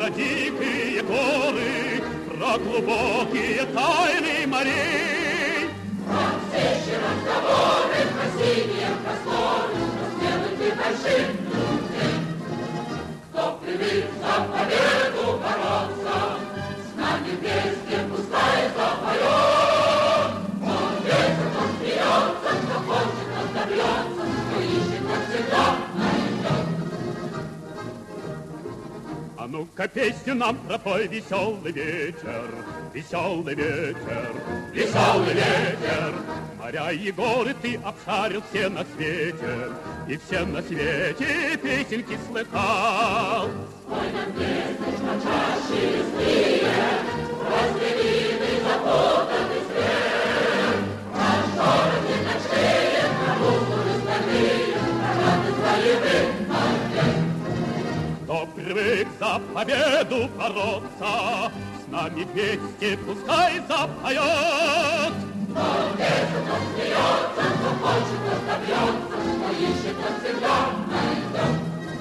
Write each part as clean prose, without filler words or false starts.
про дикие горы, про глубокие тайны морей. Про все разговоры, про синие просторы, что сделайте большим людей. Кто привык за победу бороться, с нами вместе пускай запоет. Он ветер, он смеется, кто хочет, он добьется, кто ищет, он всегда найдет. А ну-ка песню нам пропой, веселый ветер, веселый ветер, веселый ветер. Моря и горы ты обшарил все на свете, и все на свете песенки слыхал. Спой нам песни, что чаще лесные, разделенный запутанный свет. Наш город не ночнее, на мускулы стальные, радость боевых побед. Кто привык за победу бороться, с нами вместе пускай запоет. Кто ветер, кто смеется, кто хочет, кто добьется, кто ищет, он всегда найдет.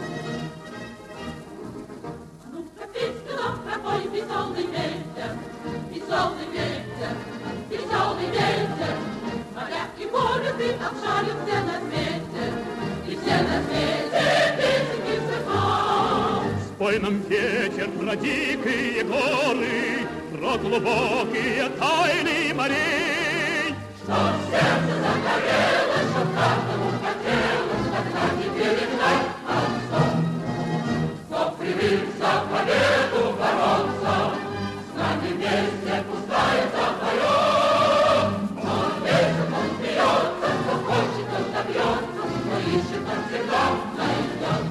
Ну-ка песню нам пропой, веселый ветер, веселый ветер, веселый ветер. Моря и горы ты обшарил все на свете, и все на свете песенки слыхал. Спой нам ветер про дикие горы, про глубокие тайны морей. Чтоб сердце загорелось, чтоб каждому хотелось, тогда не перегнать отцов. Кто привык за победу бороться, с нами вместе пускай запоет. Он ветер, он смеется, кто хочет, он добьется, кто ищет, он всегда найдет.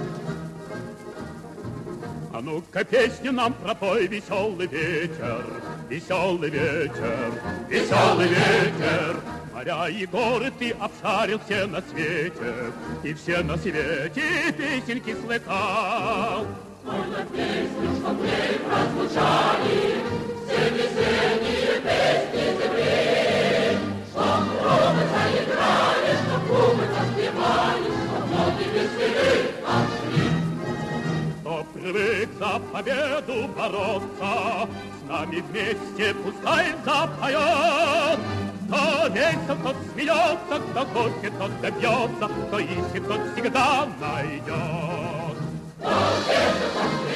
А ну-ка песню нам пропой, веселый ветер, веселый ветер, веселый ветер. Моря и горы ты обшарил все на свете, и все на свете песенки слыхал. Спой нам песню, чтоб в ней прозвучали все весенние песни земли. Чтоб трубы заиграли, чтоб губы заспевали, чтоб ноги веселей пошли. Кто привык за победу бороться, с нами вместе пускай запоет. Кто весел, тот смеется, кто хочет, тот добьется, кто ищет, тот всегда найдет. Кто весел, тот смеется,